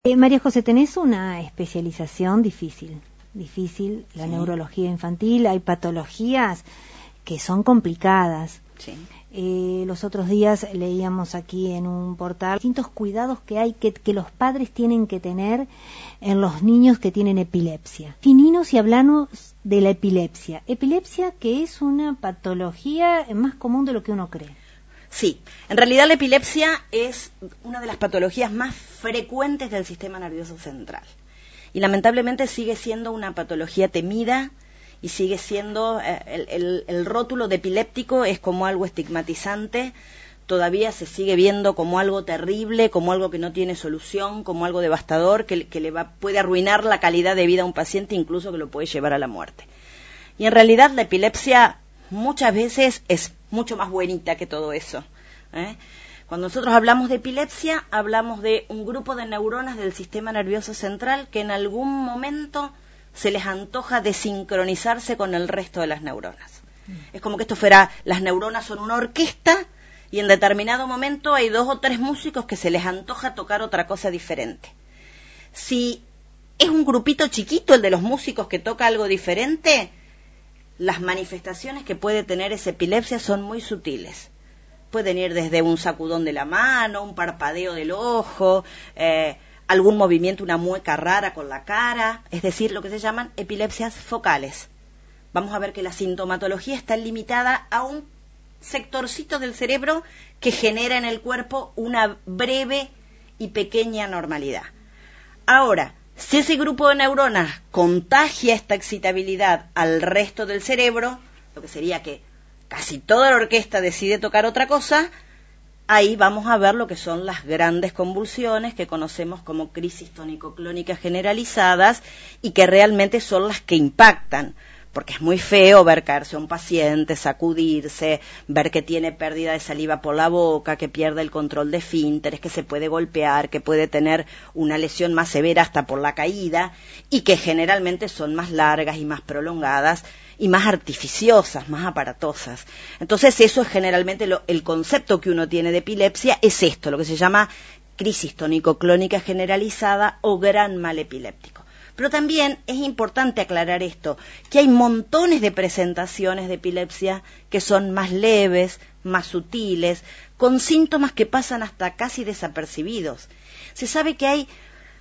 María José, tenés una especialización difícil, la Sí. neurología infantil, hay patologías que son complicadas. Sí. Los otros días leíamos aquí en un portal distintos cuidados que hay que los padres tienen que tener en los niños que tienen epilepsia. Fininos y hablanos de la epilepsia. Epilepsia que es una patología más común de lo que uno cree. Sí, en realidad la epilepsia es una de las patologías más frecuentes del sistema nervioso central. Y lamentablemente sigue siendo una patología temida y sigue siendo, el rótulo de epiléptico es como algo estigmatizante, todavía se sigue viendo como algo terrible, como algo que no tiene solución, como algo devastador, que puede arruinar la calidad de vida a un paciente, incluso que lo puede llevar a la muerte. Y en realidad la epilepsia muchas veces es mucho más buenita que todo eso, ¿eh? Cuando nosotros hablamos de epilepsia, hablamos de un grupo de neuronas del sistema nervioso central que en algún momento se les antoja desincronizarse con el resto de las neuronas. Es como que las neuronas son una orquesta y en determinado momento hay 2 o 3 músicos que se les antoja tocar otra cosa diferente. Si es un grupito chiquito el de los músicos que toca algo diferente, las manifestaciones que puede tener esa epilepsia son muy sutiles. Pueden ir desde un sacudón de la mano, un parpadeo del ojo, algún movimiento, una mueca rara con la cara, es decir, lo que se llaman epilepsias focales. Vamos a ver que la sintomatología está limitada a un sectorcito del cerebro que genera en el cuerpo una breve y pequeña normalidad. Ahora, si ese grupo de neuronas contagia esta excitabilidad al resto del cerebro, lo que sería que casi toda la orquesta decide tocar otra cosa, ahí vamos a ver lo que son las grandes convulsiones que conocemos como crisis tónico-clónicas generalizadas y que realmente son las que impactan. Porque es muy feo ver caerse a un paciente, sacudirse, ver que tiene pérdida de saliva por la boca, que pierde el control de esfínteres, que se puede golpear, que puede tener una lesión más severa hasta por la caída, y que generalmente son más largas y más prolongadas y más artificiosas, más aparatosas. Entonces eso es generalmente el concepto que uno tiene de epilepsia, es esto, lo que se llama crisis tónico-clónica generalizada o gran mal epiléptico. Pero también es importante aclarar esto, que hay montones de presentaciones de epilepsia que son más leves, más sutiles, con síntomas que pasan hasta casi desapercibidos. Se sabe que hay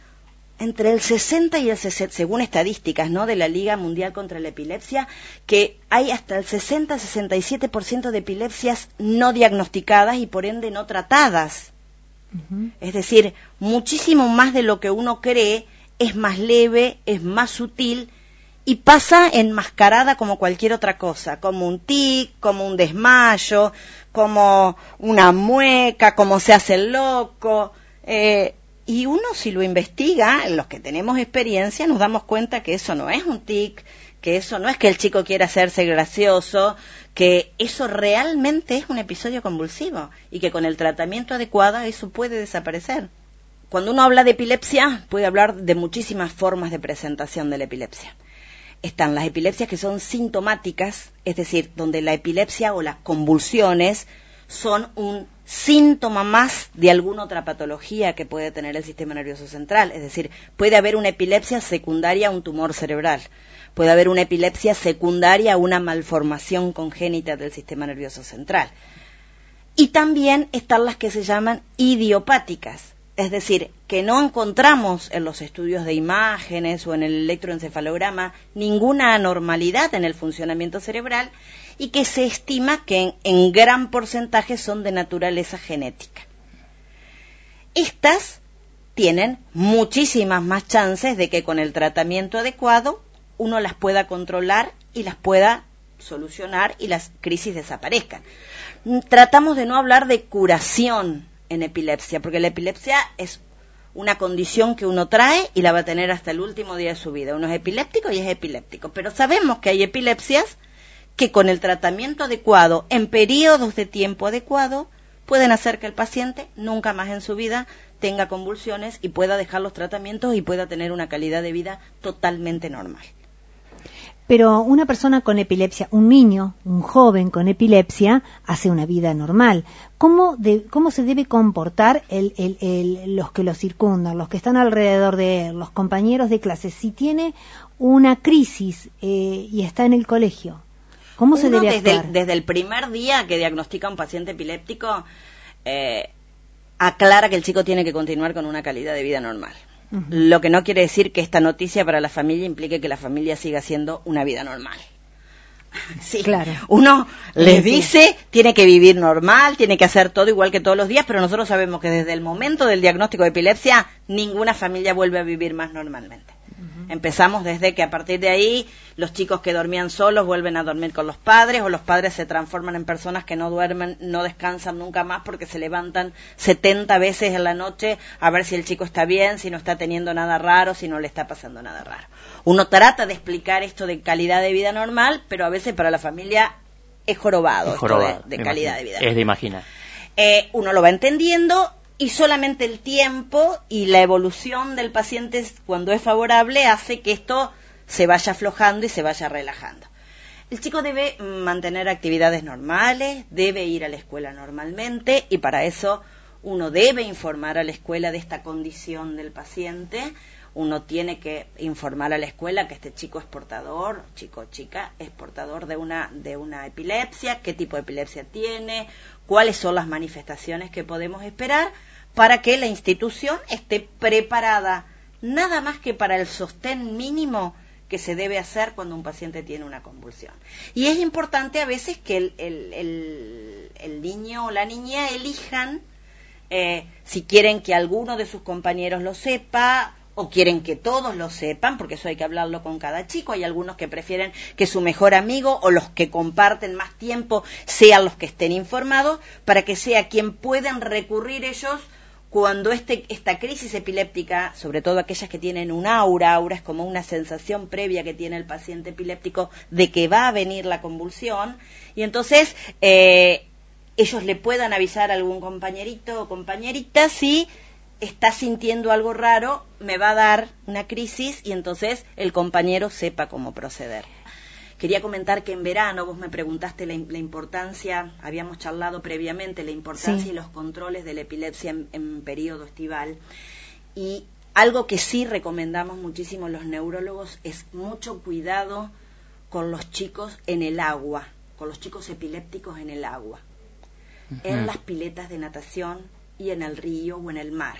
entre el 60 y el 60, según estadísticas, ¿no?, de la Liga Mundial contra la Epilepsia, que hay hasta el 60-67% de epilepsias no diagnosticadas y por ende no tratadas. Uh-huh. Es decir, muchísimo más de lo que uno cree, es más leve, es más sutil y pasa enmascarada como cualquier otra cosa, como un tic, como un desmayo, como una mueca, como se hace el loco. Y uno, si lo investiga, los que tenemos experiencia, nos damos cuenta que eso no es un tic, que eso no es que el chico quiera hacerse gracioso, que eso realmente es un episodio convulsivo y que con el tratamiento adecuado eso puede desaparecer. Cuando uno habla de epilepsia, puede hablar de muchísimas formas de presentación de la epilepsia. Están las epilepsias que son sintomáticas, es decir, donde la epilepsia o las convulsiones son un síntoma más de alguna otra patología que puede tener el sistema nervioso central. Es decir, puede haber una epilepsia secundaria a un tumor cerebral, puede haber una epilepsia secundaria a una malformación congénita del sistema nervioso central. Y también están las que se llaman idiopáticas. Es decir, que no encontramos en los estudios de imágenes o en el electroencefalograma ninguna anormalidad en el funcionamiento cerebral y que se estima que en gran porcentaje son de naturaleza genética. Estas tienen muchísimas más chances de que con el tratamiento adecuado uno las pueda controlar y las pueda solucionar y las crisis desaparezcan. Tratamos de no hablar de curación en epilepsia, porque la epilepsia es una condición que uno trae y la va a tener hasta el último día de su vida. Uno es epiléptico y es epiléptico, pero sabemos que hay epilepsias que con el tratamiento adecuado, en periodos de tiempo adecuado, pueden hacer que el paciente nunca más en su vida tenga convulsiones y pueda dejar los tratamientos y pueda tener una calidad de vida totalmente normal. Pero una persona con epilepsia, un niño, un joven con epilepsia, hace una vida normal. ¿Cómo se debe comportar los que lo circundan, los que están alrededor de él, los compañeros de clase? Si tiene una crisis y está en el colegio, ¿cómo se debe actuar? Desde el primer día que diagnostica un paciente epiléptico, aclara que el chico tiene que continuar con una calidad de vida normal. Uh-huh. Lo que no quiere decir que esta noticia para la familia implique que la familia siga haciendo una vida normal. Sí, claro. Uno les dice, tiene que vivir normal, tiene que hacer todo igual que todos los días, pero nosotros sabemos que desde el momento del diagnóstico de epilepsia, ninguna familia vuelve a vivir más normalmente. Empezamos desde que a partir de ahí los chicos que dormían solos vuelven a dormir con los padres, o los padres se transforman en personas que no duermen, no descansan nunca más porque se levantan 70 veces en la noche a ver si el chico está bien, si no está teniendo nada raro, si no le está pasando nada raro. Uno trata de explicar esto de calidad de vida normal, pero a veces para la familia es jorobado, esto de calidad de vida normal. Es de imaginar. Uno lo va entendiendo. Y solamente el tiempo y la evolución del paciente, cuando es favorable, hace que esto se vaya aflojando y se vaya relajando. El chico debe mantener actividades normales, debe ir a la escuela normalmente, y para eso uno debe informar a la escuela de esta condición del paciente. Uno tiene que informar a la escuela que este chico es portador, chico o chica, es portador de una epilepsia, qué tipo de epilepsia tiene, cuáles son las manifestaciones que podemos esperar, para que la institución esté preparada nada más que para el sostén mínimo que se debe hacer cuando un paciente tiene una convulsión. Y es importante a veces que el niño o la niña elijan si quieren que alguno de sus compañeros lo sepa o quieren que todos lo sepan, porque eso hay que hablarlo con cada chico. Hay algunos que prefieren que su mejor amigo o los que comparten más tiempo sean los que estén informados, para que sea quien puedan recurrir ellos cuando esta crisis epiléptica, sobre todo aquellas que tienen un aura es como una sensación previa que tiene el paciente epiléptico de que va a venir la convulsión, y entonces ellos le puedan avisar a algún compañerito o compañerita si está sintiendo algo raro, me va a dar una crisis, y entonces el compañero sepa cómo proceder. Quería comentar que en verano, vos me preguntaste la importancia, habíamos charlado previamente, la importancia y los controles de la epilepsia en periodo estival, y algo que sí recomendamos muchísimo los neurólogos es mucho cuidado con los chicos en el agua, con los chicos epilépticos en el agua, en las piletas de natación y en el río o en el mar.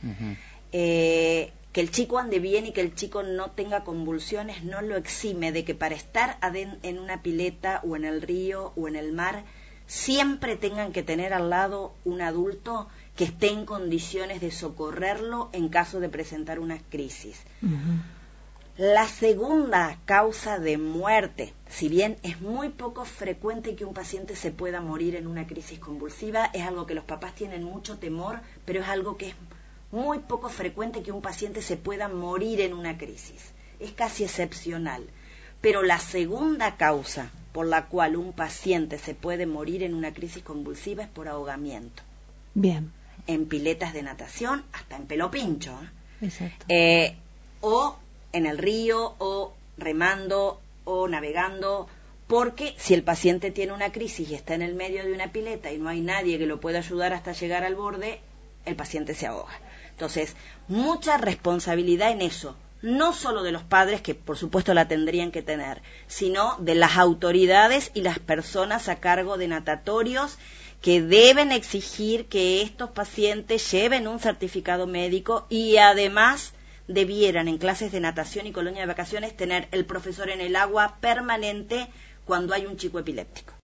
Que el chico ande bien y que el chico no tenga convulsiones no lo exime de que para estar en una pileta o en el río o en el mar siempre tengan que tener al lado un adulto que esté en condiciones de socorrerlo en caso de presentar una crisis. La segunda causa de muerte, si bien es muy poco frecuente que un paciente se pueda morir en una crisis convulsiva, es algo que los papás tienen mucho temor, pero es algo que es muy poco frecuente que un paciente se pueda morir en una crisis. Es casi excepcional. Pero la segunda causa por la cual un paciente se puede morir en una crisis convulsiva es por ahogamiento. Bien. En piletas de natación, hasta en pelo pincho. Exacto. O en el río, o remando, o navegando, porque si el paciente tiene una crisis y está en el medio de una pileta y no hay nadie que lo pueda ayudar hasta llegar al borde, el paciente se ahoga. Entonces, mucha responsabilidad en eso, no solo de los padres, que por supuesto la tendrían que tener, sino de las autoridades y las personas a cargo de natatorios, que deben exigir que estos pacientes lleven un certificado médico, y además debieran en clases de natación y colonia de vacaciones tener el profesor en el agua permanente cuando hay un chico epiléptico.